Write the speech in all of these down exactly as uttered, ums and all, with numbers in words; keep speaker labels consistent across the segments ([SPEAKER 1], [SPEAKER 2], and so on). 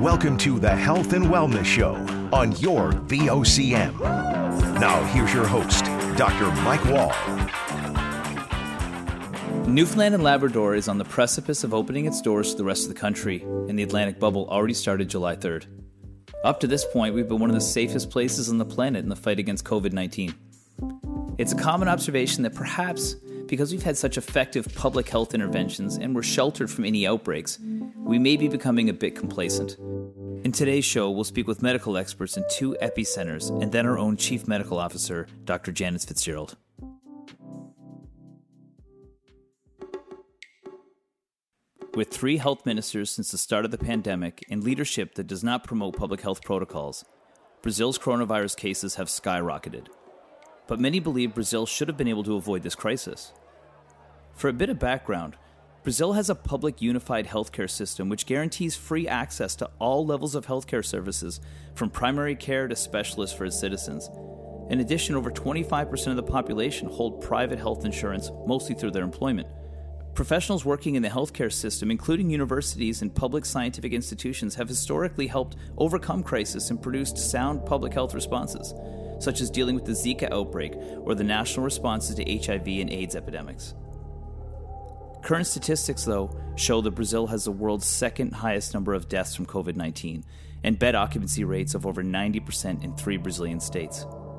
[SPEAKER 1] Welcome to the Health and Wellness Show on your V O C M. Now, here's your host, Doctor Mike Wall.
[SPEAKER 2] Newfoundland and Labrador is on the precipice of opening its doors to the rest of the country, and the Atlantic bubble already started July third. Up to this point, we've been one of the safest places on the planet in the fight against covid nineteen. It's a common observation that perhaps because we've had such effective public health interventions and we're sheltered from any outbreaks, we may be becoming a bit complacent. In today's show, we'll speak with medical experts in two epicenters and then our own Chief Medical Officer, Doctor Janet Fitzgerald. With three health ministers since the start of the pandemic and leadership that does not promote public health protocols, Brazil's coronavirus cases have skyrocketed. But many believe Brazil should have been able to avoid this crisis. For a bit of background, Brazil has a public unified healthcare system which guarantees free access to all levels of healthcare services, from primary care to specialists for its citizens. In addition, over twenty-five percent of the population hold private health insurance, mostly through their employment. Professionals working in the healthcare system, including universities and public scientific institutions, have historically helped overcome crisis and produced sound public health responses, such as dealing with the Zika outbreak or the national responses to H I V and AIDS epidemics. Current statistics, though, show that Brazil has the world's second highest number of deaths from covid nineteen and bed occupancy rates of over ninety percent in three Brazilian states.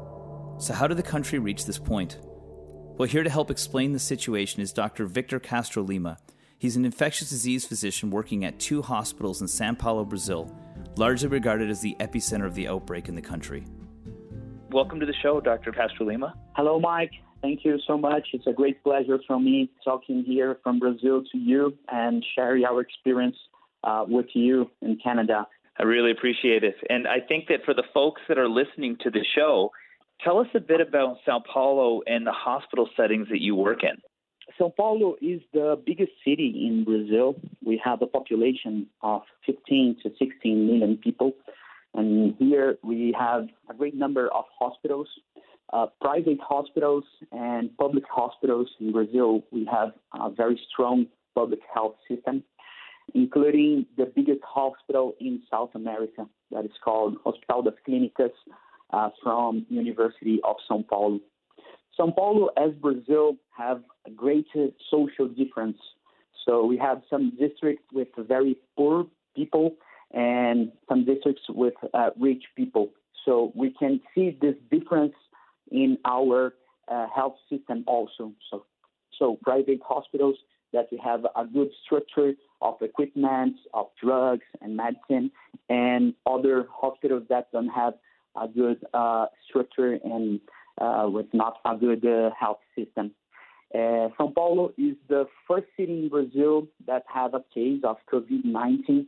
[SPEAKER 2] So how did the country reach this point? Well, here to help explain the situation is Doctor Victor Castro Lima. He's an infectious disease physician working at two hospitals in São Paulo, Brazil, largely regarded as the epicenter of the outbreak in the country. Welcome to the show, Doctor Castro Lima.
[SPEAKER 3] Hello, Mike. Thank you so much. It's a great pleasure for me talking here from Brazil to you and sharing our experience uh, with you in Canada.
[SPEAKER 2] I really appreciate it. And I think that for the folks that are listening to the show, tell us a bit about São Paulo and the hospital settings that you work in.
[SPEAKER 3] São Paulo is the biggest city in Brazil. We have a population of fifteen to sixteen million people. And here we have a great number of hospitals, uh, private hospitals and public hospitals in Brazil. We have a very strong public health system, including the biggest hospital in South America that is called Hospital das Clínicas uh, from University of São Paulo. São Paulo, as Brazil, have a great social difference. So we have some districts with very poor people and some districts with uh, rich people. So we can see this difference in our uh, health system also. So, so private hospitals that we have a good structure of equipment, of drugs and medicine, and other hospitals that don't have a good uh, structure and uh, with not a good uh, health system. Uh, São Paulo is the first city in Brazil that have a case of covid nineteen.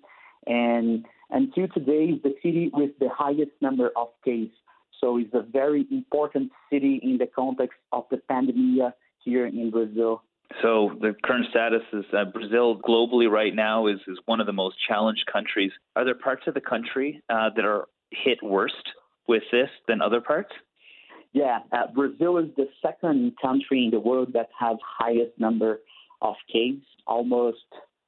[SPEAKER 3] And until today, is the city with the highest number of cases. So it's a very important city in the context of the pandemic here in Brazil.
[SPEAKER 2] So the current status is uh, Brazil globally right now is, is one of the most challenged countries. Are there parts of the country uh, that are hit worst with this than other parts?
[SPEAKER 3] Yeah, uh, Brazil is the second country in the world that has highest number of cases, almost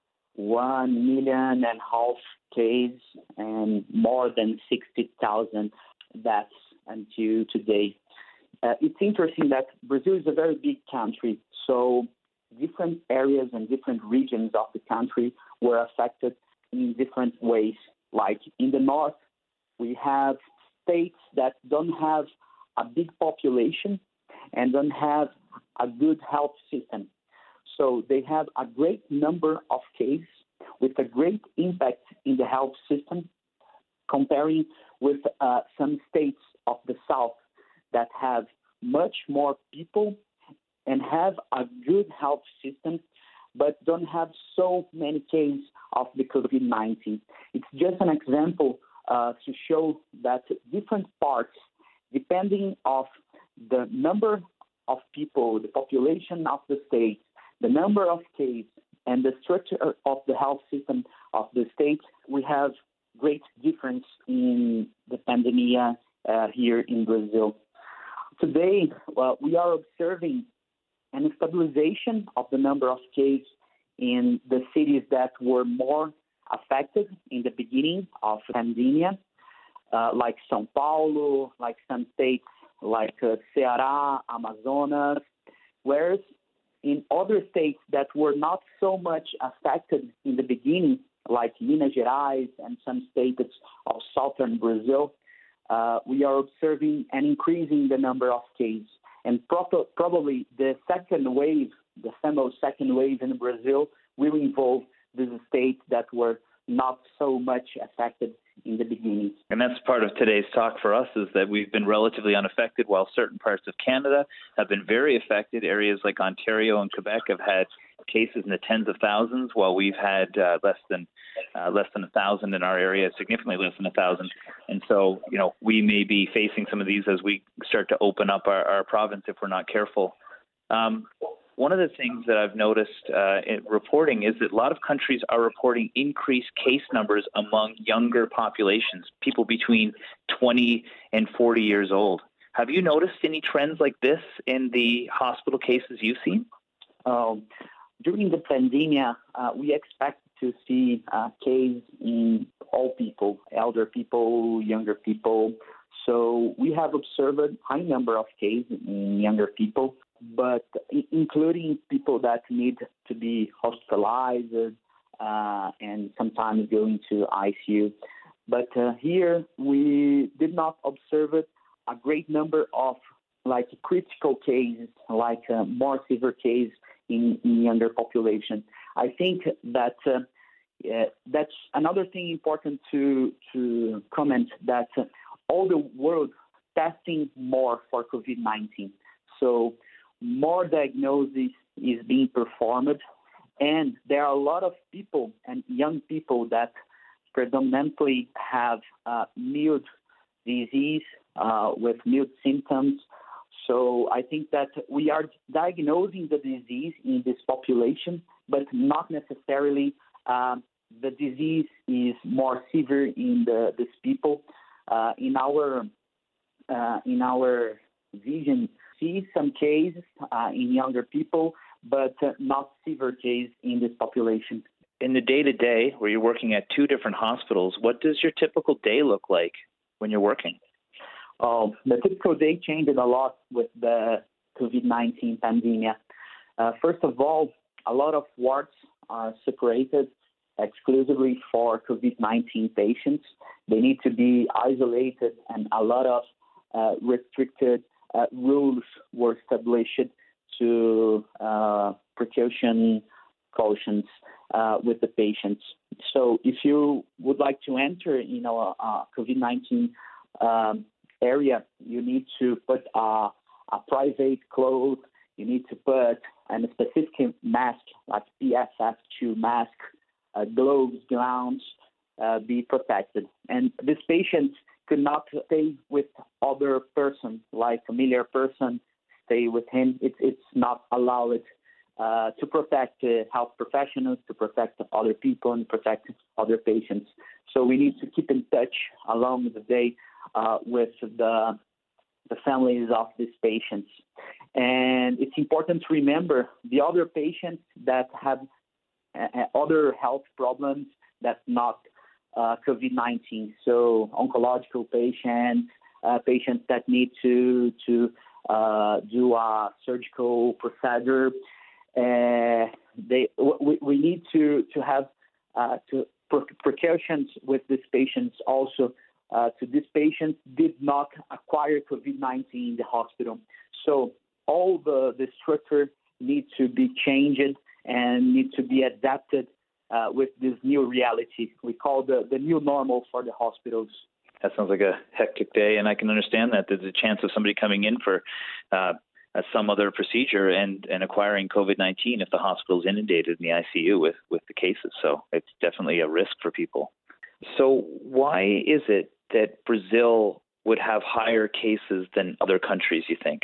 [SPEAKER 3] one million and a half cases and more than sixty thousand deaths until today. Uh, it's interesting that Brazil is a very big country, so different areas and different regions of the country were affected in different ways. Like in the north, we have states that don't have a big population and don't have a good health system. So they have a great number of cases with a great impact in the health system, comparing with uh, some states of the south that have much more people and have a good health system, but don't have so many cases of the covid nineteen. It's just an example uh, to show that different parts, depending of the number of people, the population of the state, the number of cases, and the structure of the health system of the state, we have great difference in the pandemic uh, here in Brazil. Today, well, we are observing an stabilization of the number of cases in the cities that were more affected in the beginning of the pandemic, uh, like São Paulo, like some states like uh, Ceará, Amazonas, whereas in other states that were not so much affected in the beginning, like Minas Gerais and some states of southern Brazil, uh, we are observing an increase in the number of cases. And pro- probably the second wave, the famous second wave in Brazil, will involve these states that were not so much affected in the beginning.
[SPEAKER 2] And that's part of today's talk for us, is that we've been relatively unaffected, while certain parts of Canada have been very affected. Areas like Ontario and Quebec have had cases in the tens of thousands, while we've had uh, less than uh, less than a thousand in our area, significantly less than a thousand. And so, you know, we may be facing some of these as we start to open up our, our province if we're not careful. Um, One of the things that I've noticed uh, in reporting is that a lot of countries are reporting increased case numbers among younger populations, people between twenty and forty years old. Have you noticed any trends like this in the hospital cases you've seen?
[SPEAKER 3] Um, during the pandemic, uh, we expect to see uh, cases in all people, elder people, younger people. So we have observed a high number of cases in younger people, but including people that need to be hospitalized uh, and sometimes go into I C U. But uh, here we did not observe it, a great number of like critical cases, like uh, more severe cases in, in younger population. I think that uh, yeah, that's another thing important to to comment, that uh, all the world testing more for COVID nineteen. So more diagnosis is being performed, and there are a lot of people and young people that predominantly have uh, mild disease uh, with mild symptoms. So I think that we are diagnosing the disease in this population, but not necessarily um, the disease is more severe in the these people. Uh, in our uh, in our vision, see some cases uh, in younger people, but uh, not severe cases in this population.
[SPEAKER 2] In the day-to-day, where you're working at two different hospitals, what does your typical day look like when you're working?
[SPEAKER 3] Uh, the typical day changed a lot with the COVID nineteen pandemic. Uh, first of all, a lot of wards are separated exclusively for COVID nineteen patients. They need to be isolated, and a lot of uh, restricted uh, rules were established to uh, precaution cautions uh, with the patients. So if you would like to enter, you know, a, a COVID nineteen um, area, you need to put a, a private cloth. You need to put a specific mask, like P F F two mask, uh, gloves, gowns, uh, be protected. And these patients could not stay with other person, like familiar person, stay with him. It's it's not allowed uh, to protect uh, health professionals, to protect other people, and protect other patients. So we need to keep in touch along the day uh, with the the families of these patients. And it's important to remember the other patients that have uh, other health problems that's not uh, COVID nineteen. So oncological patients, uh, patients that need to to uh, do a surgical procedure. Uh, they we, we need to to have uh, to precautions with these patients also. Uh, so these patients did not acquire COVID nineteen in the hospital. So all the, the structure needs to be changed and need to be adapted uh, with this new reality. We call the, the new normal for the hospitals.
[SPEAKER 2] That sounds like a hectic day, and I can understand that. There's a chance of somebody coming in for uh, some other procedure and, and acquiring COVID nineteen if the hospital is inundated in the I C U with, with the cases. So it's definitely a risk for people. So why is it that Brazil would have higher cases than other countries, you think?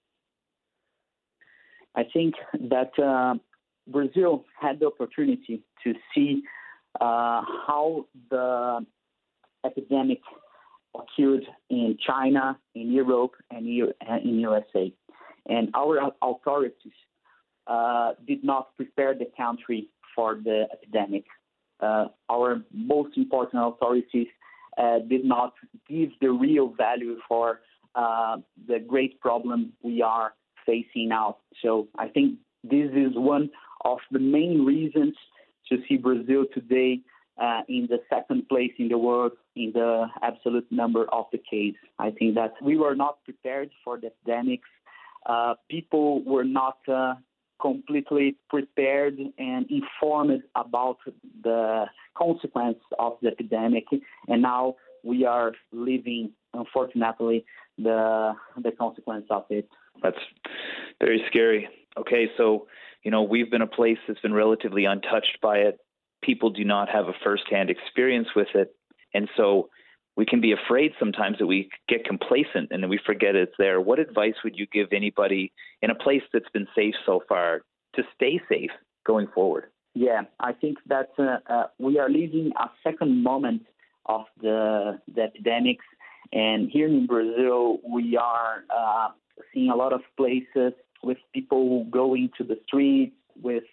[SPEAKER 3] I think that uh, Brazil had the opportunity to see uh, how the epidemic occurred in China, in Europe, and in U S A. And our authorities uh, did not prepare the country for the epidemic. uh, our most important authorities uh, did not give the real value for uh, the great problem we are facing now. So I think this is one of the main reasons to see Brazil today uh, in the second place in the world in the absolute number of the cases. I think that we were not prepared for the epidemics. Uh, people were not uh, completely prepared and informed about the consequence of the epidemic, and now we are living, unfortunately, the the consequence of it.
[SPEAKER 4] That's very scary. Okay, so, you know, we've been a place that's been relatively untouched by it. People do not have a firsthand experience with it. And so we can be afraid sometimes that we get complacent and we forget it's there. What advice would you give anybody in a place that's been safe so far to stay safe going forward?
[SPEAKER 3] Yeah, I think that uh, uh, we are living a second moment of the, the epidemics. And here in Brazil, we are uh, seeing a lot of places with people going to the streets with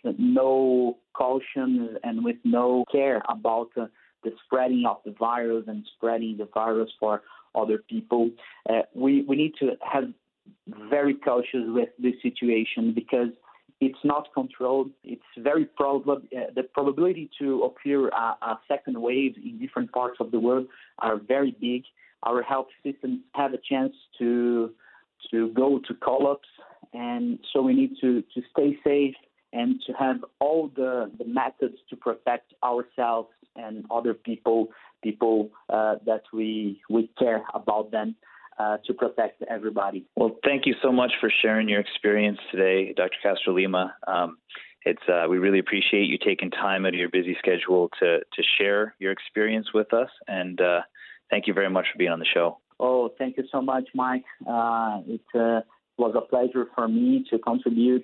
[SPEAKER 3] no caution and with no care about uh, the spreading of the virus and spreading the virus for other people. Uh, we, we need to have very cautious with this situation because it's not controlled. It's very probable. Uh, the probability to occur a, a second wave in different parts of the world are very big. Our health systems have a chance to to go to collapse, and so we need to, to stay safe and to have all the, the methods to protect ourselves and other people, people uh, that we we care about them, uh, to protect everybody.
[SPEAKER 4] Well, thank you so much for sharing your experience today, Doctor Castro Lima. Um, it's uh, we really appreciate you taking time out of your busy schedule to to share your experience with us, and uh, thank you very much for being on the show.
[SPEAKER 3] Oh, thank you so much, Mike. Uh, it uh, was a pleasure for me to contribute,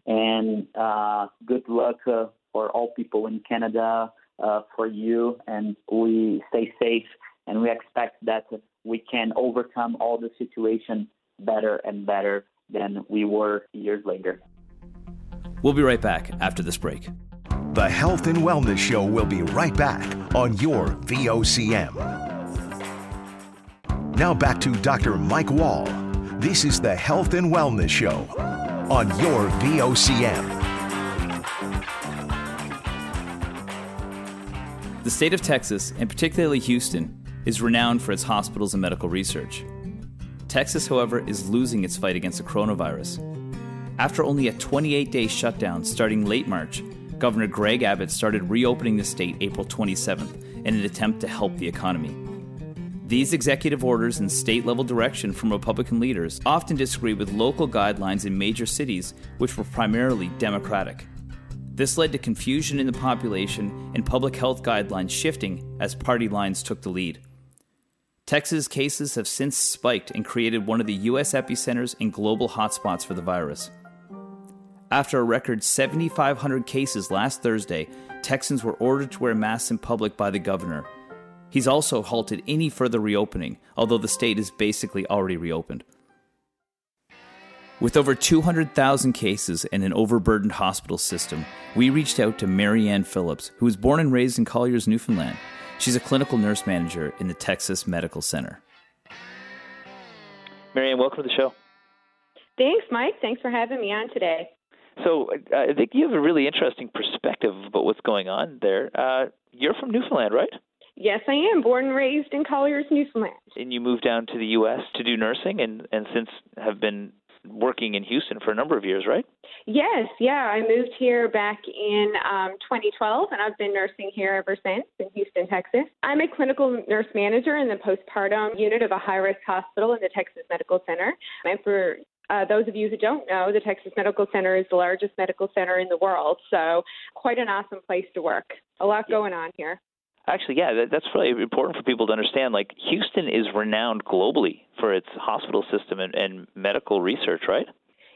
[SPEAKER 3] and uh, good luck uh, for all people in Canada, uh, for you, and we stay safe, and we expect that we can overcome all the situation better and better than we were years later.
[SPEAKER 2] We'll be right back after this break.
[SPEAKER 1] The Health and Wellness Show will be right back on your V O C M. Now back to Doctor Mike Wall. This is the Health and Wellness Show on your V O C M.
[SPEAKER 2] The state of Texas, and particularly Houston, is renowned for its hospitals and medical research. Texas, however, is losing its fight against the coronavirus. After only a twenty-eight day shutdown starting late March, Governor Greg Abbott started reopening the state April twenty-seventh in an attempt to help the economy. These executive orders and state-level direction from Republican leaders often disagree with local guidelines in major cities, which were primarily Democratic. This led to confusion in the population and public health guidelines shifting as party lines took the lead. Texas cases have since spiked and created one of the U S epicenters and global hotspots for the virus. After a record seven thousand five hundred cases last Thursday, Texans were ordered to wear masks in public by the governor. He's also halted any further reopening, although the state is basically already reopened. With over two hundred thousand cases and an overburdened hospital system, we reached out to Marianne Phillips, who was born and raised in Colliers, Newfoundland. She's a clinical nurse manager in the Texas Medical Center.
[SPEAKER 4] Marianne, welcome to the show.
[SPEAKER 5] Thanks, Mike. Thanks for having me on today.
[SPEAKER 4] So uh, I think you have a really interesting perspective about what's going on there. Uh, you're from Newfoundland, right?
[SPEAKER 5] Yes, I am. Born and raised in Colliers, Newfoundland.
[SPEAKER 4] And you moved down to the U S to do nursing and, and since have been working in Houston for a number of years, right?
[SPEAKER 5] Yes, yeah. I moved here back in um, twenty twelve, and I've been nursing here ever since in Houston, Texas. I'm a clinical nurse manager in the postpartum unit of a high-risk hospital in the Texas Medical Center. And for uh, those of you who don't know, the Texas Medical Center is the largest medical center in the world, so quite an awesome place to work. A lot going on here.
[SPEAKER 4] Actually, yeah, that, that's really important for people to understand. Like, Houston is renowned globally for its hospital system and, and medical research, right?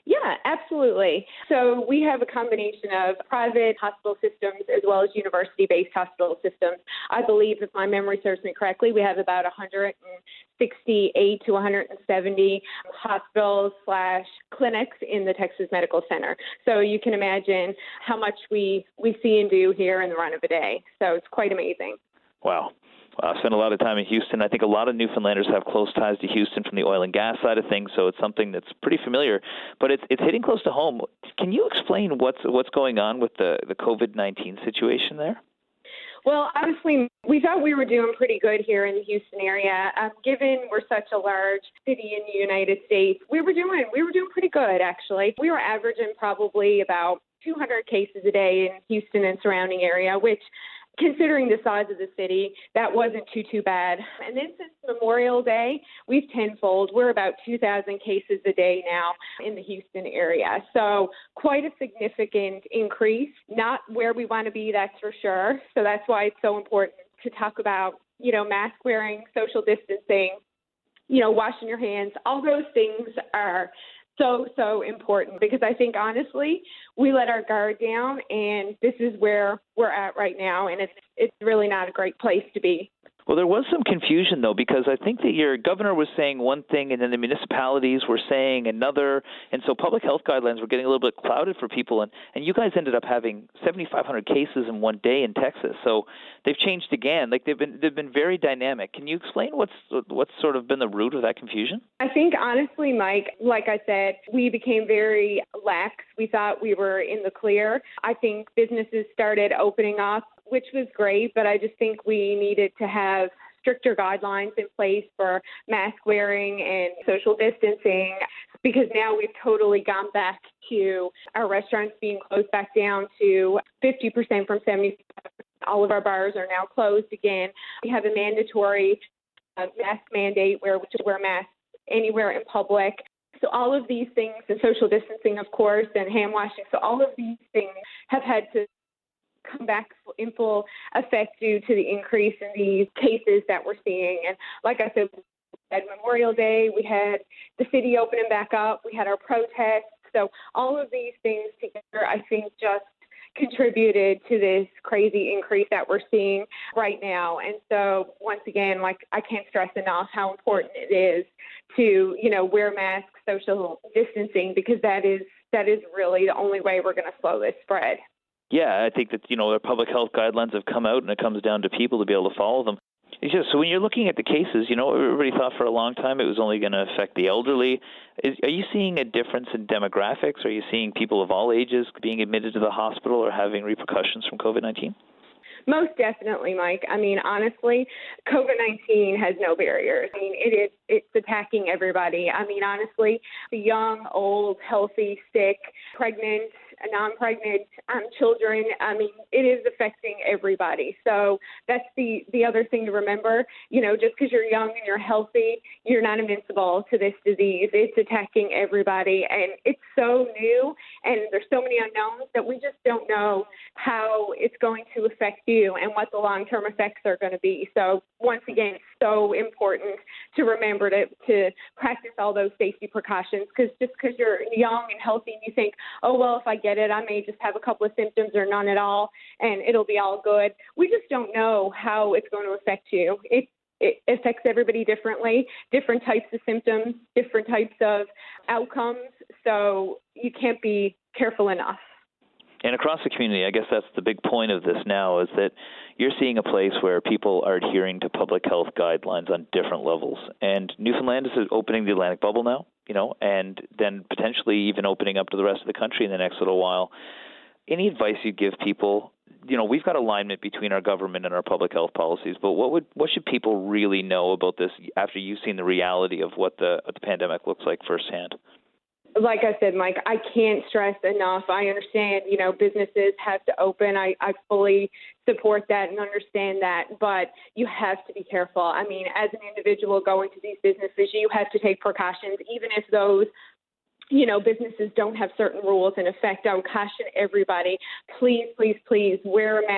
[SPEAKER 5] Yeah, absolutely. So we have a combination of private hospital systems as well as university-based hospital systems. I believe, if my memory serves me correctly, we have about one hundred sixty-eight to one hundred seventy hospitals slash clinics in the Texas Medical Center. So you can imagine how much we, we see and do here in the run of a day. So it's quite amazing.
[SPEAKER 4] Wow. Well, I spent a lot of time in Houston. I think a lot of Newfoundlanders have close ties to Houston from the oil and gas side of things, so it's something that's pretty familiar. But it's it's hitting close to home. Can you explain what's what's going on with the, the COVID nineteen situation there?
[SPEAKER 5] Well, honestly, we thought we were doing pretty good here in the Houston area. Um, given we're such a large city in the United States, we were doing we were doing pretty good, actually. We were averaging probably about two hundred cases a day in Houston and surrounding area, which, considering the size of the city, that wasn't too, too bad. And then since Memorial Day, we've tenfold. We're about two thousand cases a day now in the Houston area. So quite a significant increase, not where we want to be, that's for sure. So that's why it's so important to talk about, you know, mask wearing, social distancing, you know, washing your hands. All those things are so, so important, because I think, honestly, we let our guard down, and this is where we're at right now, and it's it's really not a great place to be.
[SPEAKER 4] Well, there was some confusion, though, because I think that your governor was saying one thing and then the municipalities were saying another. And so public health guidelines were getting a little bit clouded for people. And, and you guys ended up having seventy-five hundred cases in one day in Texas. So they've changed again. Like they've been they've been very dynamic. Can you explain what's what's sort of been the root of that confusion?
[SPEAKER 5] I think, honestly, Mike, like I said, we became very lax. We thought we were in the clear. I think businesses started opening up, which was great, but I just think we needed to have stricter guidelines in place for mask wearing and social distancing, because now we've totally gone back to our restaurants being closed back down to fifty percent from seventy-five percent. All of our bars are now closed again. We have a mandatory uh, mask mandate where we should wear masks anywhere in public. So all of these things, and social distancing, of course, and hand washing, so all of these things have had to come back in full effect due to the increase in these cases that we're seeing. And like I said, at Memorial Day, we had the city opening back up, we had our protests. So all of these things together, I think, just contributed to this crazy increase that we're seeing right now. And so once again, like, I can't stress enough how important it is to, you know, wear masks, social distancing, because that is that is really the only way we're going to slow this spread.
[SPEAKER 4] Yeah, I think that, you know, the public health guidelines have come out, and it comes down to people to be able to follow them. It's just, so when you're looking at the cases, you know, everybody thought for a long time it was only going to affect the elderly. Is, are you seeing a difference in demographics? Are you seeing people of all ages being admitted to the hospital or having repercussions from COVID nineteen?
[SPEAKER 5] Most definitely, Mike. I mean, honestly, COVID nineteen has no barriers. I mean, it is, it's attacking everybody. I mean, honestly, the young, old, healthy, sick, pregnant, non-pregnant um, children, I mean, it is affecting everybody. So that's the, the other thing to remember. You know, just because you're young and you're healthy, you're not invincible to this disease. It's attacking everybody, and it's so new, and there's so many unknowns that we just don't know how it's going to affect you and what the long-term effects are going to be. So once again, it's so important to remember to, to practice all those safety precautions, because just because you're young and healthy and you think, oh, well, if I get it, I may just have a couple of symptoms or none at all, and it'll be all good. We just don't know how it's going to affect you. It, it affects everybody differently, different types of symptoms, different types of outcomes. So you can't be careful enough.
[SPEAKER 4] And across the community, I guess that's the big point of this now, is that you're seeing a place where people are adhering to public health guidelines on different levels. And Newfoundland is opening the Atlantic bubble now, you know, and then potentially even opening up to the rest of the country in the next little while. Any advice you give people? You know, we've got alignment between our government and our public health policies, but what would what should people really know about this after you've seen the reality of what the, what the pandemic looks like firsthand?
[SPEAKER 5] Like I said, Mike, I can't stress enough. I understand, you know, businesses have to open. I, I fully support that and understand that, but you have to be careful. I mean, as an individual going to these businesses, you have to take precautions, even if those, you know, businesses don't have certain rules in effect. I would caution everybody, please, please, please wear a mask,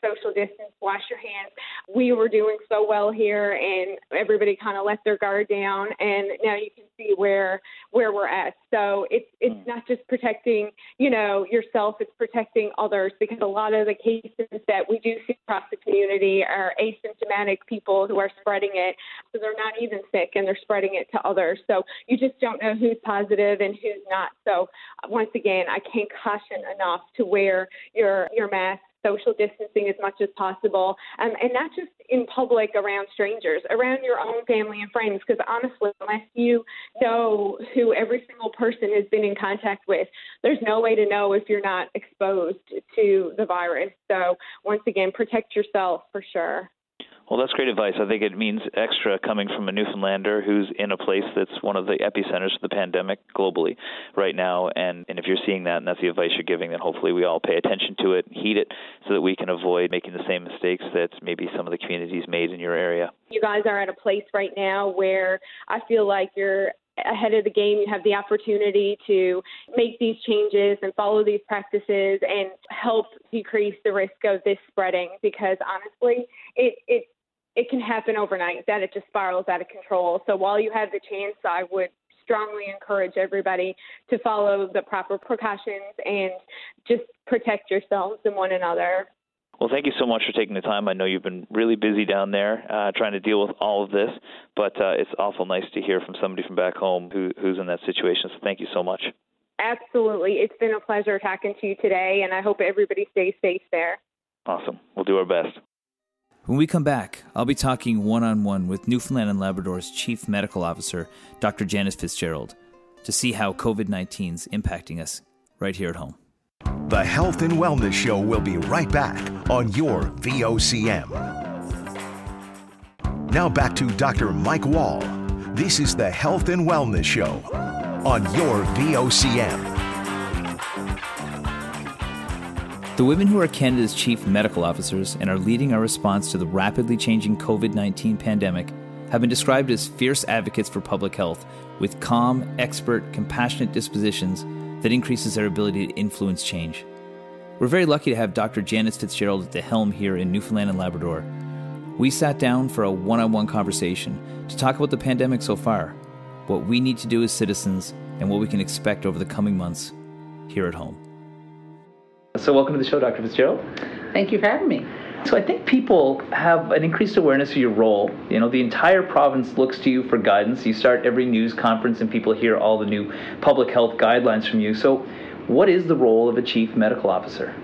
[SPEAKER 5] social distance, wash your hands. We were doing so well here, and everybody kind of let their guard down, and now you can see where where we're at. So it's it's not just protecting, you know, yourself, it's protecting others, because a lot of the cases that we do see across the community are asymptomatic people who are spreading it. So they're not even sick, and they're spreading it to others. So you just don't know who's positive and who's not. So once again, I can't caution enough to wear your your mask, social distancing as much as possible, um, and not just in public around strangers, around your own family and friends, because honestly, unless you know who every single person has been in contact with, there's no way to know if you're not exposed to the virus. So once again, protect yourself for sure.
[SPEAKER 4] Well, that's great advice. I think it means extra coming from a Newfoundlander who's in a place that's one of the epicenters of the pandemic globally right now. And, and if you're seeing that and that's the advice you're giving, then hopefully we all pay attention to it and heed it so that we can avoid making the same mistakes that maybe some of the communities made in your area.
[SPEAKER 5] You guys are at a place right now where I feel like you're ahead of the game. You have the opportunity to make these changes and follow these practices and help decrease the risk of this spreading, because honestly, it, it it can happen overnight, that it just spirals out of control. So while you have the chance, I would strongly encourage everybody to follow the proper precautions and just protect yourselves and one another.
[SPEAKER 4] Well, thank you so much for taking the time. I know you've been really busy down there uh, trying to deal with all of this, but uh, it's awful nice to hear from somebody from back home who, who's in that situation. So thank you so much.
[SPEAKER 5] Absolutely. It's been a pleasure talking to you today, and I hope everybody stays safe there.
[SPEAKER 4] Awesome. We'll do our best.
[SPEAKER 2] When we come back, I'll be talking one-on-one with Newfoundland and Labrador's Chief Medical Officer, Doctor Janice Fitzgerald, to see how covid nineteen is impacting us right here at home.
[SPEAKER 1] The Health and Wellness Show will be right back on your V O C M. Now back to Doctor Mike Wall. This is the Health and Wellness Show on your V O C M.
[SPEAKER 2] The women who are Canada's chief medical officers and are leading our response to the rapidly changing covid nineteen pandemic have been described as fierce advocates for public health with calm, expert, compassionate dispositions that increases their ability to influence change. We're very lucky to have Doctor Janice Fitzgerald at the helm here in Newfoundland and Labrador. We sat down for a one-on-one conversation to talk about the pandemic so far, what we need to do as citizens, and what we can expect over the coming months here at home.
[SPEAKER 6] So welcome to the show, Doctor Fitzgerald.
[SPEAKER 7] Thank you for having me.
[SPEAKER 6] So I think people have an increased awareness of your role. You know, the entire province looks to you for guidance. You start every news conference and people hear all the new public health guidelines from you. So what is the role of a chief medical officer?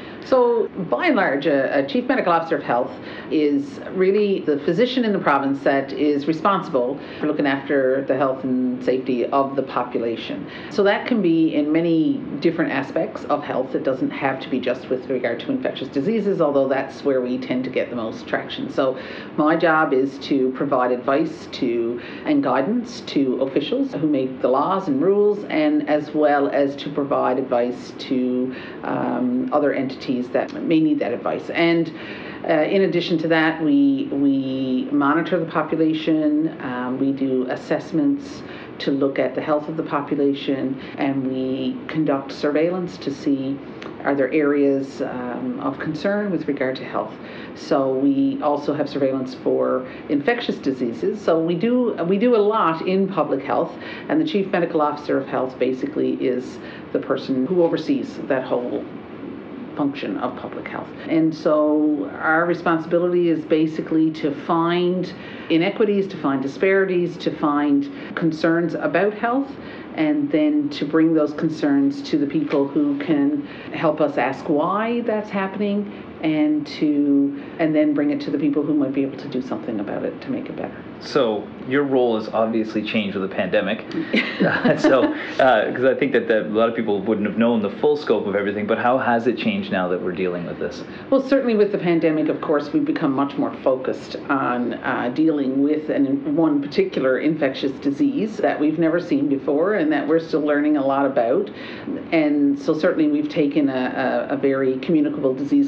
[SPEAKER 7] So by and large, a, a chief medical officer of health is really the physician in the province that is responsible for looking after the health and safety of the population. So that can be in many different aspects of health. It doesn't have to be just with regard to infectious diseases, although that's where we tend to get the most traction. So my job is to provide advice to and guidance to officials who make the laws and rules, and as well as to provide advice to um, other entities that may need that advice. And uh, in addition to that, we we monitor the population, um, we do assessments to look at the health of the population, and we conduct surveillance to see are there areas um, of concern with regard to health. So we also have surveillance for infectious diseases. So we do we do a lot in public health, and the Chief Medical Officer of Health basically is the person who oversees that whole function of public health. And so our responsibility is basically to find inequities, to find disparities, to find concerns about health, and then to bring those concerns to the people who can help us ask why that's happening, and to and then bring it to the people who might be able to do something about it to make it better.
[SPEAKER 6] So your role has obviously changed with the pandemic. uh, so, because uh, I think that, that a lot of people wouldn't have known the full scope of everything, but how has it changed now that we're dealing with this?
[SPEAKER 7] Well, certainly with the pandemic, of course, we've become much more focused on uh, dealing with an, one particular infectious disease that we've never seen before and that we're still learning a lot about. And so certainly we've taken a, a, a very communicable disease control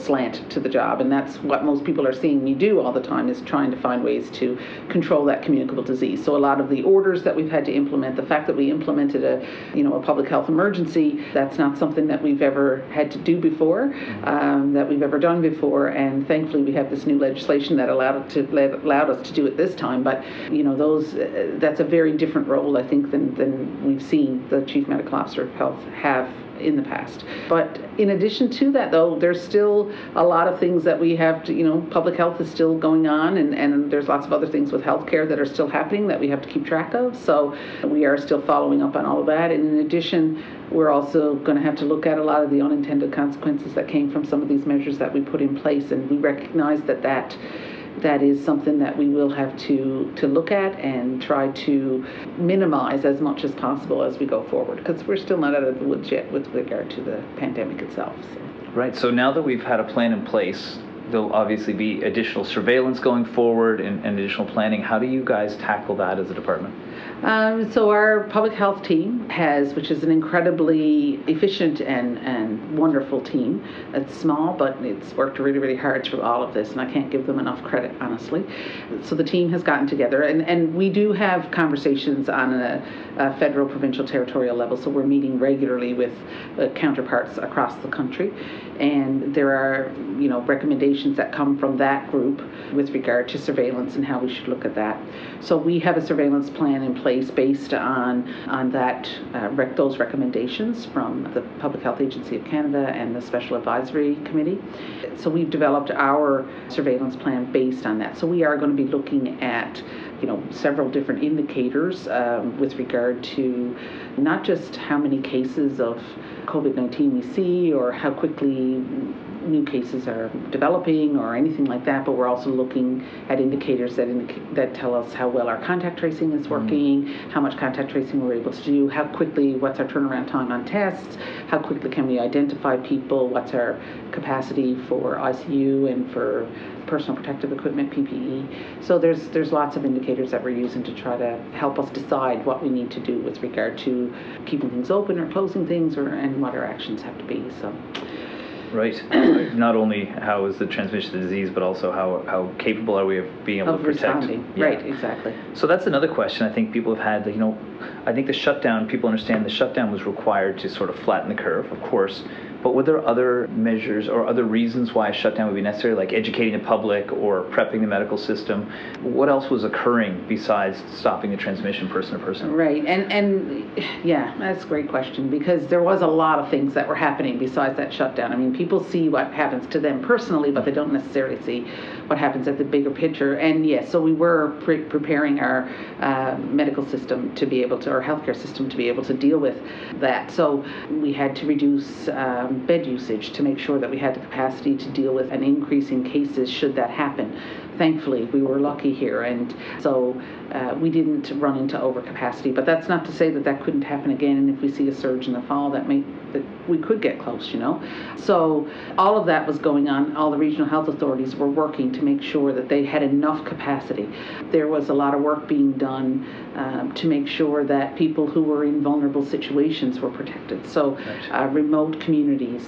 [SPEAKER 7] slant to the job, and that's what most people are seeing me do all the time, is trying to find ways to control that communicable disease. So a lot of the orders that we've had to implement, the fact that we implemented a, you know, a public health emergency, that's not something that we've ever had to do before, um, that we've ever done before, and thankfully we have this new legislation that allowed to allowed us to do it this time. But you know, those uh, that's a very different role, I think, than than we've seen the Chief Medical Officer of Health have in the past. But in addition to that, though, there's still a lot of things that we have to, you know, public health is still going on, and, and there's lots of other things with healthcare that are still happening that we have to keep track of. So we are still following up on all of that. And in addition, we're also going to have to look at a lot of the unintended consequences that came from some of these measures that we put in place. And we recognize that that that is something that we will have to, to look at and try to minimize as much as possible as we go forward, because we're still not out of the woods yet with regard to the pandemic itself. So.
[SPEAKER 6] Right. So now that we've had a plan in place, there'll obviously be additional surveillance going forward and, and additional planning. How do you guys tackle that as a department?
[SPEAKER 7] Um, so our public health team has, which is an incredibly efficient and, and wonderful team. It's small, but it's worked really, really hard through all of this, and I can't give them enough credit, honestly. So the team has gotten together, and, and we do have conversations on a, a federal, provincial, territorial level, so we're meeting regularly with uh, counterparts across the country, and there are, you know, recommendations that come from that group with regard to surveillance and how we should look at that. So we have a surveillance plan in place based on on that uh, rec- those recommendations from the Public Health Agency of Canada and the Special Advisory Committee. So we've developed our surveillance plan based on that. So we are going to be looking at, you know, several different indicators um, with regard to not just how many cases of COVID nineteen we see or how quickly new cases are developing or anything like that, but we're also looking at indicators that indica- that tell us how well our contact tracing is working, mm-hmm. how much contact tracing we're able to do, how quickly, what's our turnaround time on tests, how quickly can we identify people, what's our capacity for I C U and for personal protective equipment, P P E. So there's there's lots of indicators that we're using to try to help us decide what we need to do with regard to keeping things open or closing things, or and what our actions have to be. So.
[SPEAKER 6] Right. Not only how is the transmission of the disease, but also how, how capable are we of being able
[SPEAKER 7] of
[SPEAKER 6] to protect.
[SPEAKER 7] Responding.
[SPEAKER 6] Yeah.
[SPEAKER 7] Right, exactly.
[SPEAKER 6] So that's another question I think people have had. That, you know, I think the shutdown, people understand the shutdown was required to sort of flatten the curve, of course. But were there other measures or other reasons why a shutdown would be necessary, like educating the public or prepping the medical system? What else was occurring besides stopping the transmission person to person?
[SPEAKER 7] Right, and and yeah, that's a great question, because there was a lot of things that were happening besides that shutdown. I mean, people see what happens to them personally, but they don't necessarily see what happens at the bigger picture. And yes, so we were pre- preparing our uh, medical system to be able to, our healthcare system to be able to deal with that. So we had to reduce um, bed usage to make sure that we had the capacity to deal with an increase in cases should that happen. Thankfully, we were lucky here, and so uh, we didn't run into overcapacity. But that's not to say that that couldn't happen again, and if we see a surge in the fall, that may that we could get close, you know. So all of that was going on. All the regional health authorities were working to make sure that they had enough capacity. There was a lot of work being done um, to make sure that people who were in vulnerable situations were protected. So uh, remote communities,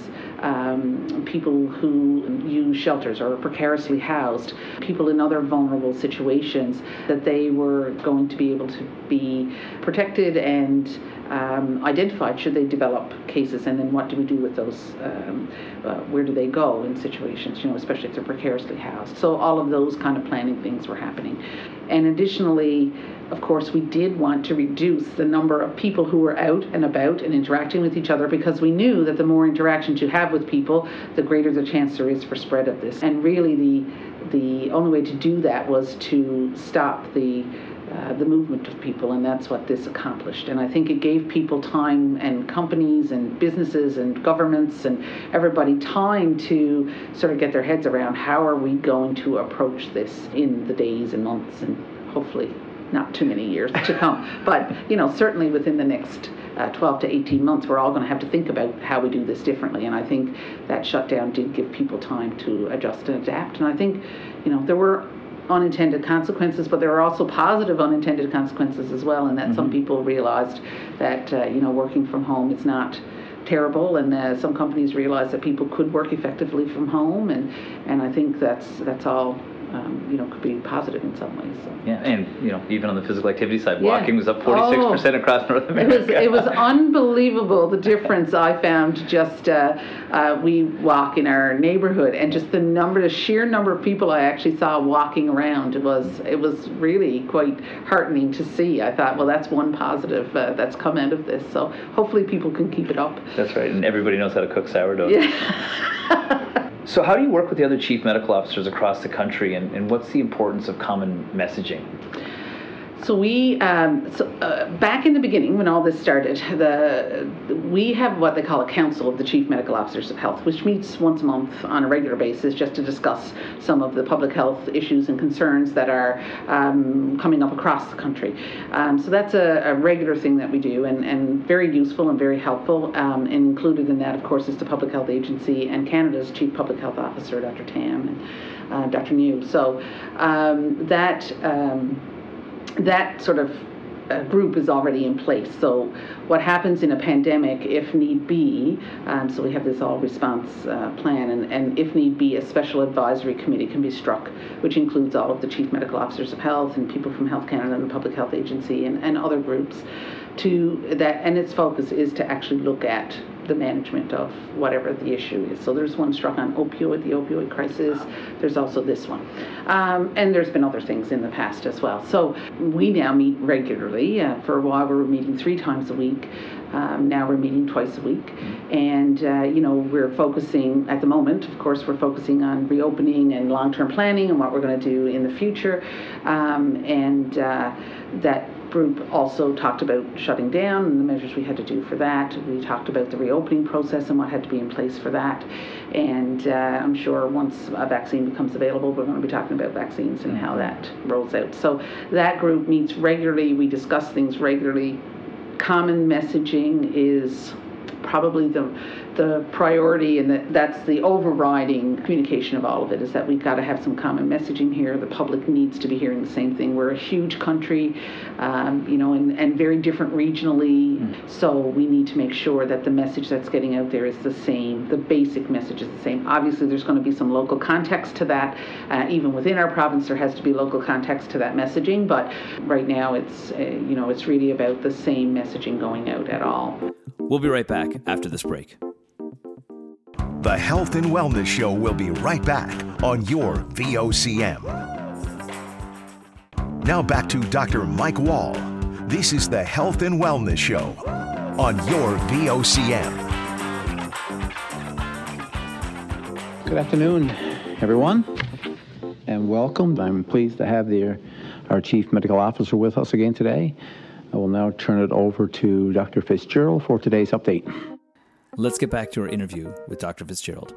[SPEAKER 7] um, people who use shelters or are precariously housed, people in other vulnerable situations, that they were going to be able to be protected and um, identified should they develop cases, and then what do we do with those, um, uh, where do they go in situations, you know, especially if they're precariously housed. So all of those kind of planning things were happening. And additionally, of course, we did want to reduce the number of people who were out and about and interacting with each other, because we knew that the more interactions you have with people, the greater the chance there is for spread of this. And really the the only way to do that was to stop the uh, the movement of people, and that's what this accomplished. And I think it gave people time, and companies and businesses and governments and everybody time to sort of get their heads around how are we going to approach this in the days and months and hopefully not too many years to come. But, you know, certainly within the next uh, twelve to eighteen months, we're all going to have to think about how we do this differently. And I think that shutdown did give people time to adjust and adapt. And I think, you know, there were unintended consequences, but there are also positive unintended consequences as well, and that mm-hmm. some people realized that, uh, you know, working from home is not terrible, and uh, some companies realized that people could work effectively from home, and, and I think that's that's all um, you know could be positive in some ways. So.
[SPEAKER 6] Yeah, and you know even on the physical activity side,
[SPEAKER 7] yeah.
[SPEAKER 6] walking was up forty-six percent
[SPEAKER 7] oh,
[SPEAKER 6] across North America.
[SPEAKER 7] It was it was unbelievable the difference I found. Just uh, uh, we walk in our neighborhood, and just the number, the sheer number of people I actually saw walking around was it was really quite heartening to see. I thought, well, that's one positive uh, that's come out of this. So hopefully people can keep it up.
[SPEAKER 6] That's right, and everybody knows how to cook sourdough.
[SPEAKER 7] Yeah.
[SPEAKER 6] So how do you work with the other chief medical officers across the country, and, and what's the importance of common messaging?
[SPEAKER 7] So we, um, so uh, back in the beginning when all this started, the we have what they call a council of the chief medical officers of health, which meets once a month on a regular basis just to discuss some of the public health issues and concerns that are um, coming up across the country. Um, so that's a, a regular thing that we do, and, and very useful and very helpful. Um, and included in that, of course, is the Public Health Agency and Canada's Chief Public Health Officer, Doctor Tam, and uh, Doctor New. So um, that. Um, that sort of uh, group is already in place. So what happens in a pandemic, if need be, um, so we have this all response uh, plan, and, and if need be, a special advisory committee can be struck, which includes all of the chief medical officers of health and people from Health Canada and the Public Health Agency and, and other groups to that, and its focus is to actually look at the management of whatever the issue is. So there's one struck on opioid, the opioid crisis. There's also this one. Um, and there's been other things in the past as well. So we now meet regularly. Uh, for a while we were meeting three times a week. Um, now we're meeting twice a week. And, uh, you know, we're focusing, at the moment, of course, we're focusing on reopening and long-term planning and what we're going to do in the future. Um, and uh, that group also talked about shutting down and the measures we had to do for that. We talked about the reopening process and what had to be in place for that. And uh, I'm sure once a vaccine becomes available, we're going to be talking about vaccines and how that rolls out. So that group meets regularly. We discuss things regularly. Common messaging is probably the the priority, and that that's the overriding communication of all of it, is that we've got to have some common messaging here. The public needs to be hearing the same thing. We're a huge country, um, you know, and, and very different regionally, mm. so we need to make sure that the message that's getting out there is the same. The basic message is the same. Obviously, there's going to be some local context to that. Uh, even within our province, there has to be local context to that messaging, but right now it's, uh, you know, it's really about the same messaging going out at all.
[SPEAKER 2] We'll be right back after this break.
[SPEAKER 1] The Health and Wellness Show will be right back on your V O C M. Now back to Doctor Mike Wall. This is the Health and Wellness Show on your V O C M.
[SPEAKER 8] Good afternoon, everyone, and welcome. I'm pleased to have the, our Chief Medical Officer with us again today. I will now turn it over to Doctor Fitzgerald for today's update.
[SPEAKER 2] Let's get back to our interview with Doctor Fitzgerald.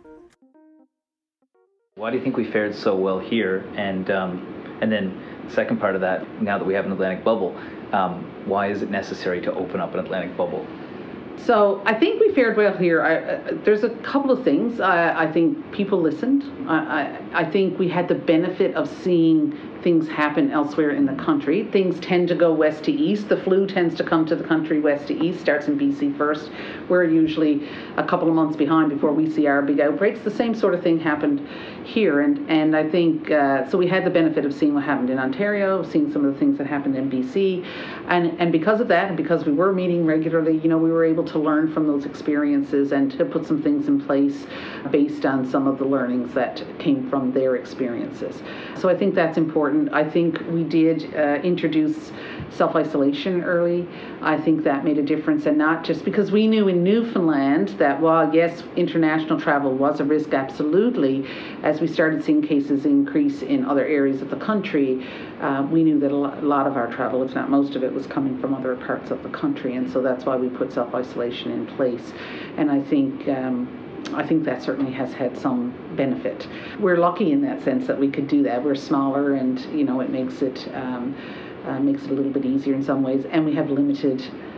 [SPEAKER 6] Why do you think we fared so well here? And um, and then the second part of that, now that we have an Atlantic bubble, um, why is it necessary to open up an Atlantic bubble?
[SPEAKER 7] So I think we fared well here. I, uh, there's a couple of things. I, I think people listened. I, I, I think we had the benefit of seeing things happen elsewhere in the country. Things tend to go west to east. The flu tends to come to the country west to east, starts in B C first. We're usually a couple of months behind before we see our big outbreaks. The same sort of thing happened here. And, and I think, uh, so we had the benefit of seeing what happened in Ontario, seeing some of the things that happened in B C. And, and because of that, and because we were meeting regularly, you know, we were able to learn from those experiences and to put some things in place based on some of the learnings that came from their experiences. So I think that's important. I think we did uh, introduce self-isolation early. I think that made a difference, and not just because we knew in Newfoundland that while, yes, international travel was a risk, absolutely, as we started seeing cases increase in other areas of the country, uh, we knew that a lot of our travel, if not most of it, was coming from other parts of the country, and so that's why we put self-isolation in place. And I think um, I think that certainly has had some benefit. We're lucky in that sense that we could do that. We're smaller, and you know, it makes it um, uh, makes it a little bit easier in some ways, and we have limited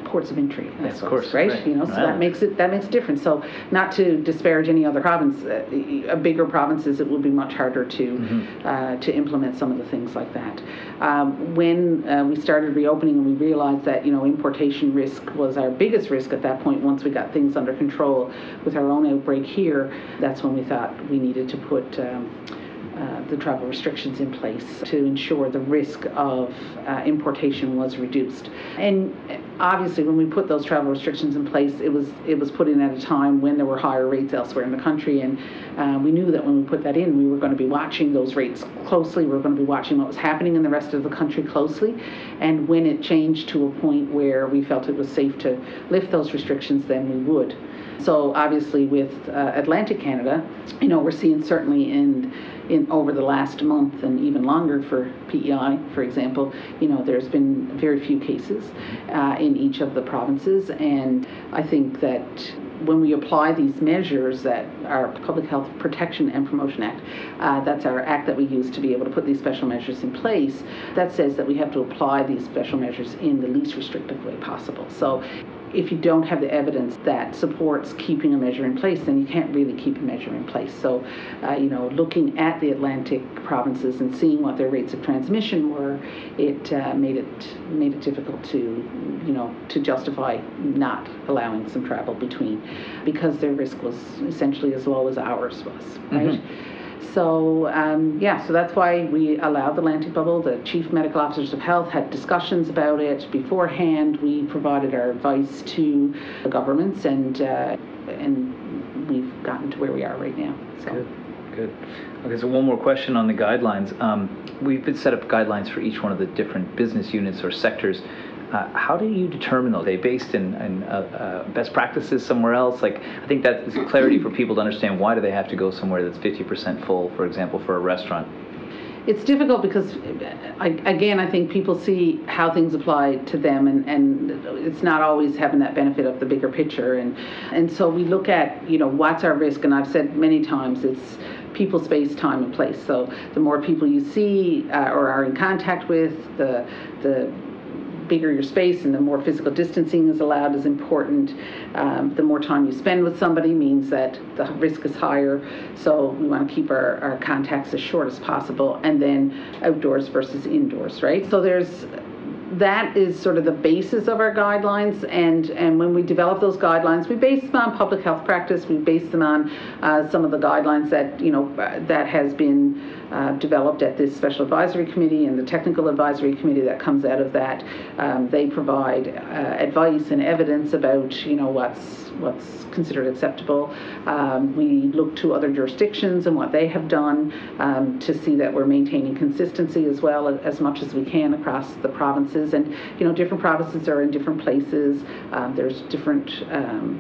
[SPEAKER 7] ports of entry, I
[SPEAKER 6] yes,
[SPEAKER 7] suppose,
[SPEAKER 6] of course,
[SPEAKER 7] right?
[SPEAKER 6] right?
[SPEAKER 7] You know, so
[SPEAKER 6] right.
[SPEAKER 7] that makes it that makes a difference. So, not to disparage any other province, uh, bigger provinces, it will be much harder to mm-hmm. uh, to implement some of the things like that. Um, when uh, we started reopening, and we realized that you know importation risk was our biggest risk at that point. Once we got things under control with our own outbreak here, that's when we thought we needed to put Um, Uh, the travel restrictions in place to ensure the risk of uh, importation was reduced. And obviously, when we put those travel restrictions in place, it was it was put in at a time when there were higher rates elsewhere in the country, and uh, we knew that when we put that in, we were going to be watching those rates closely. We were going to be watching what was happening in the rest of the country closely, and when it changed to a point where we felt it was safe to lift those restrictions, then we would. So obviously with uh, Atlantic Canada, you know, we're seeing certainly in in over the last month and even longer for P E I, for example, you know, there's been very few cases uh, in each of the provinces, and I think that when we apply these measures that our Public Health Protection and Promotion Act, uh, that's our act that we use to be able to put these special measures in place, that says that we have to apply these special measures in the least restrictive way possible. So if you don't have the evidence that supports keeping a measure in place, then you can't really keep a measure in place. So, uh, you know, looking at the Atlantic provinces and seeing what their rates of transmission were, it uh, made it made it difficult to, you know, to justify not allowing some travel between, because their risk was essentially as low as ours was, right? Mm-hmm. So, um, yeah, so that's why we allowed the Atlantic bubble. The chief medical officers of health had discussions about it beforehand. We provided our advice to the governments, and uh, and we've gotten to where we are right now. So.
[SPEAKER 6] Good, good. Okay, so one more question on the guidelines. Um, we've been set up guidelines for each one of the different business units or sectors. Uh, how do you determine those? Are they based in, in uh, uh, best practices somewhere else? Like, I think that is clarity for people to understand, why do they have to go somewhere that's fifty percent full, for example, for a restaurant?
[SPEAKER 7] It's difficult because, I, again, I think people see how things apply to them, and, and it's not always having that benefit of the bigger picture. And, and so we look at, you know, what's our risk? And I've said many times, it's people, space, time, and place. So the more people you see uh, or are in contact with, the the bigger your space and the more physical distancing is allowed is important. Um, the more time you spend with somebody means that the risk is higher. So we want to keep our, our contacts as short as possible, and then outdoors versus indoors, right? So there's that is sort of the basis of our guidelines, and, and when we develop those guidelines, we base them on public health practice. We base them on uh, some of the guidelines that, you know, that has been uh, developed at this Special Advisory Committee and the Technical Advisory Committee that comes out of that. Um, they provide uh, advice and evidence about, you know, what's what's considered acceptable. Um, we look to other jurisdictions and what they have done um, to see that we're maintaining consistency as well as much as we can across the provinces. And, you know, different provinces are in different places. Um, there's different um,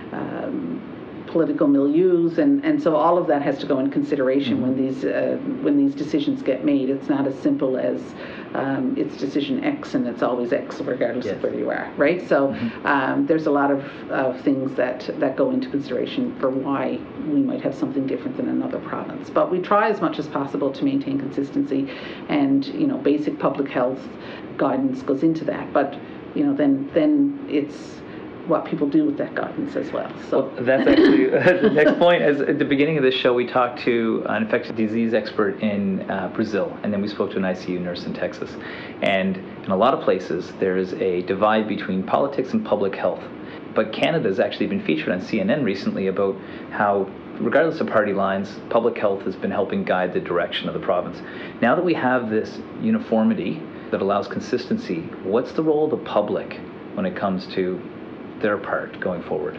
[SPEAKER 7] um, political milieus, and, and so all of that has to go in consideration mm-hmm. when these uh, when these decisions get made. It's not as simple as um, it's decision X and it's always X regardless yes. of where you are, right? So mm-hmm. um, there's a lot of uh, things that, that go into consideration for why we might have something different than another province. But we try as much as possible to maintain consistency, and, you know, basic public health guidance goes into that. But, you know, then then it's what people do with that guidance as well. So
[SPEAKER 6] well, that's actually the next point. As at the beginning of this show, we talked to an infectious disease expert in uh, Brazil, and then we spoke to an I C U nurse in Texas. And in a lot of places, there is a divide between politics and public health. But Canada has actually been featured on C N N recently about how, regardless of party lines, public health has been helping guide the direction of the province. Now that we have this uniformity that allows consistency, what's the role of the public when it comes to their part going forward?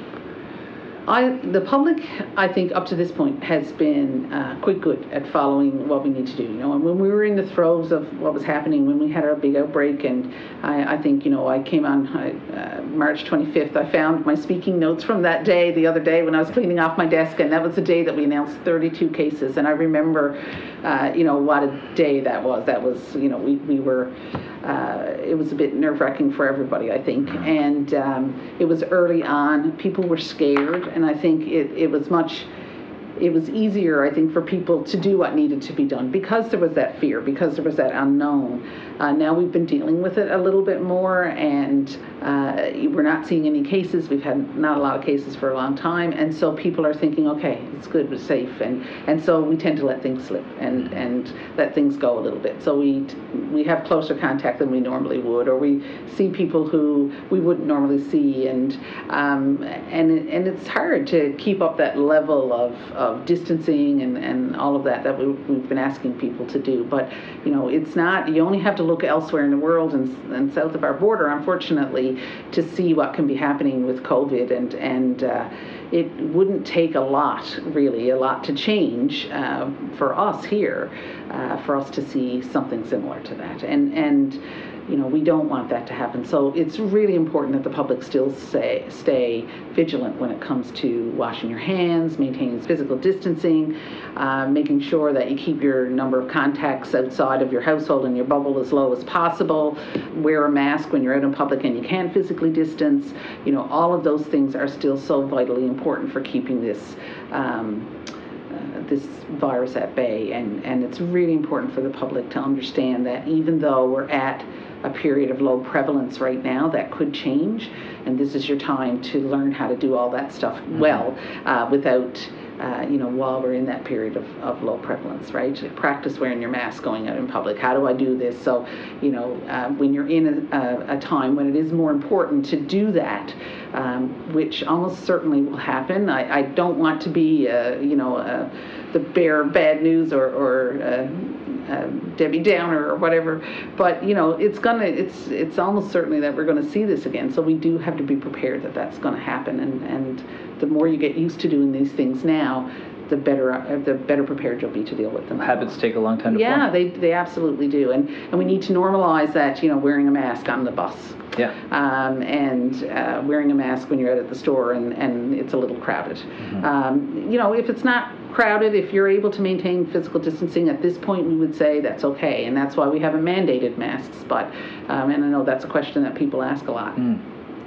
[SPEAKER 7] I, the public, I think, up to this point has been uh, quite good at following what we need to do. You know, and when we were in the throes of what was happening, when we had our big outbreak, and I, I think, you know, I came on uh, March twenty-fifth. I found my speaking notes from that day the other day when I was cleaning off my desk, and that was the day that we announced thirty-two cases. And I remember, uh, you know, what a day that was. That was, you know, we we were. Uh, it was a bit nerve-wracking for everybody, I think, and um, it was early on. People were scared, and I think it, it was much, it was easier, I think, for people to do what needed to be done because there was that fear, because there was that unknown. Uh, now we've been dealing with it a little bit more, and uh, we're not seeing any cases. We've had not a lot of cases for a long time, and so people are thinking, okay, it's good, it's safe, and, and so we tend to let things slip and, and let things go a little bit. So we we have closer contact than we normally would, or we see people who we wouldn't normally see, and um, and and it's hard to keep up that level of, of distancing and, and all of that that we, we've been asking people to do. But you know, it's not. You only have to look elsewhere in the world and, and south of our border, unfortunately, to see what can be happening with COVID, and and uh, it wouldn't take a lot, really, a lot to change uh, for us here, uh, for us to see something similar to that, and and. You know, we don't want that to happen. So it's really important that the public still say, stay vigilant when it comes to washing your hands, maintaining physical distancing, uh, making sure that you keep your number of contacts outside of your household and your bubble as low as possible. Wear a mask when you're out in public and you can't physically distance. You know, all of those things are still so vitally important for keeping this um, uh, this virus at bay. And, and it's really important for the public to understand that even though we're at a period of low prevalence right now, that could change, and this is your time to learn how to do all that stuff well, uh, without uh, you know, while we're in that period of, of low prevalence, right? Practice wearing your mask going out in public. How do I do this? So, you know, uh, when you're in a, a, a time when it is more important to do that, um, which almost certainly will happen. I, I don't want to be, uh, you know, uh, the bearer of bad news, or, or uh, Uh, Debbie Downer or whatever, but you know, it's gonna it's it's almost certainly that we're going to see this again, so we do have to be prepared that that's going to happen, and and the more you get used to doing these things now, the better uh, the better prepared you'll be to deal with them.
[SPEAKER 6] Habits take a long time to
[SPEAKER 7] yeah
[SPEAKER 6] form.
[SPEAKER 7] they they absolutely do, and and we need to normalize that, you know, wearing a mask on the bus,
[SPEAKER 6] yeah
[SPEAKER 7] um, and uh, wearing a mask when you're out at the store and and it's a little crowded. Mm-hmm. um, you know, if it's not crowded, if you're able to maintain physical distancing at this point, we would say that's okay, and that's why we haven't mandated masks. But um, and I know that's a question that people ask a lot. Mm.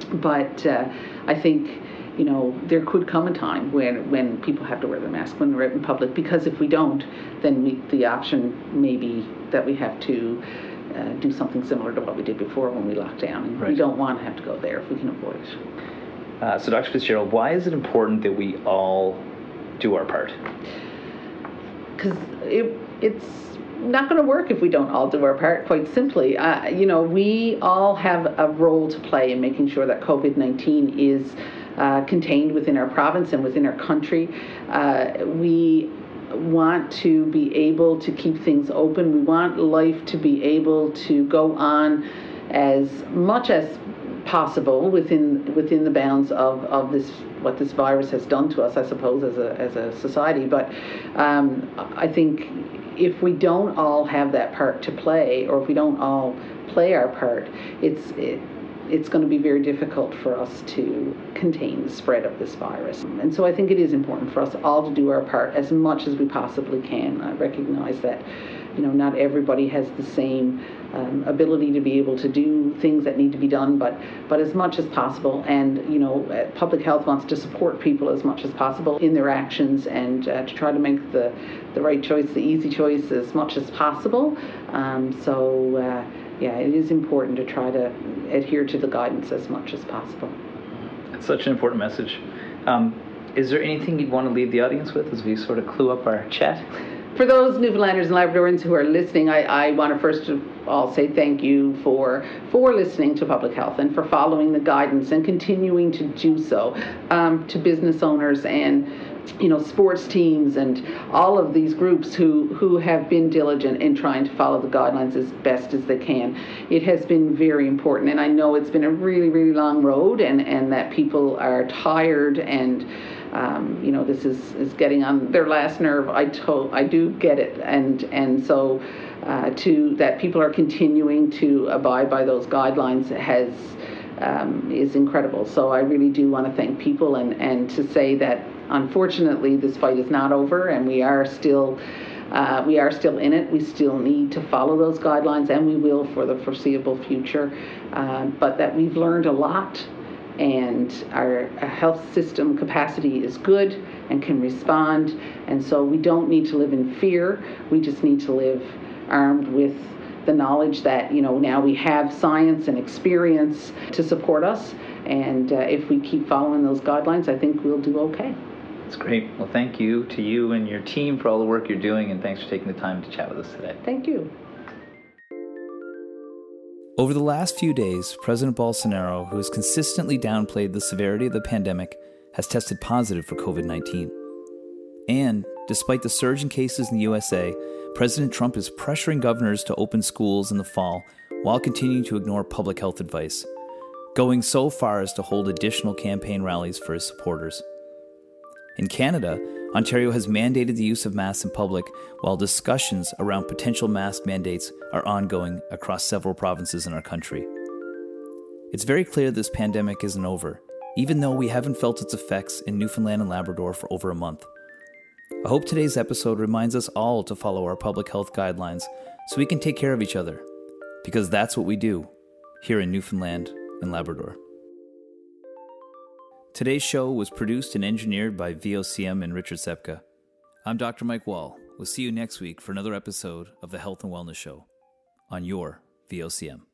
[SPEAKER 7] But uh, I think, you know, there could come a time when when people have to wear their mask when they're out in public, because if we don't, then we, the option may be that we have to uh, do something similar to what we did before when we locked down, and right. we don't want to have to go there if we can avoid it.
[SPEAKER 6] Uh, so Doctor Fitzgerald, why is it important that we all do our part?
[SPEAKER 7] Because it, it's not going to work if we don't all do our part, quite simply. Uh, you know, we all have a role to play in making sure that COVID nineteen is uh, contained within our province and within our country. Uh, we want to be able to keep things open. We want life to be able to go on as much as possible within within the bounds of, of this, what this virus has done to us, I suppose, as a as a society. But um, I think if we don't all have that part to play, or if we don't all play our part, it's it, it's going to be very difficult for us to contain the spread of this virus. And so I think it is important for us all to do our part as much as we possibly can. I recognize that, you know, not everybody has the same um, ability to be able to do things that need to be done, but but as much as possible. And, you know, public health wants to support people as much as possible in their actions, and uh, to try to make the, the right choice, the easy choice, as much as possible. Um, so, uh, yeah, it is important to try to adhere to the guidance as much as possible.
[SPEAKER 6] It's such an important message. Um, is there anything you'd want to leave the audience with as we sort of clue up our chat?
[SPEAKER 7] For those Newfoundlanders and Labradorians who are listening, I, I want to first of all say thank you for for listening to Public Health and for following the guidance and continuing to do so. Um, to business owners and, you know, sports teams and all of these groups who, who have been diligent in trying to follow the guidelines as best as they can. It has been very important, and I know it's been a really, really long road, and, and that people are tired, and Um, you know, this is, is getting on their last nerve. I to, I do get it, and and so uh, to that people are continuing to abide by those guidelines has um, is incredible. So I really do want to thank people, and, and to say that unfortunately this fight is not over, and we are still uh, we are still in it. We still need to follow those guidelines, and we will for the foreseeable future. Uh, but that we've learned a lot. And our health system capacity is good and can respond, and so we don't need to live in fear. We just need to live armed with the knowledge that, you know, now we have science and experience to support us. And uh, if we keep following those guidelines, I think we'll do okay.
[SPEAKER 6] That's great. Well, thank you to you and your team for all the work you're doing, and thanks for taking the time to chat with us today.
[SPEAKER 7] Thank you.
[SPEAKER 2] Over the last few days, President Bolsonaro, who has consistently downplayed the severity of the pandemic, has tested positive for covid nineteen. And, despite the surge in cases in the U S A, President Trump is pressuring governors to open schools in the fall while continuing to ignore public health advice, going so far as to hold additional campaign rallies for his supporters. In Canada, Ontario has mandated the use of masks in public, while discussions around potential mask mandates are ongoing across several provinces in our country. It's very clear this pandemic isn't over, even though we haven't felt its effects in Newfoundland and Labrador for over a month. I hope today's episode reminds us all to follow our public health guidelines so we can take care of each other, because that's what we do here in Newfoundland and Labrador. Today's show was produced and engineered by V O C M and Richard Sepka. I'm Doctor Mike Wall. We'll see you next week for another episode of the Health and Wellness Show on your V O C M.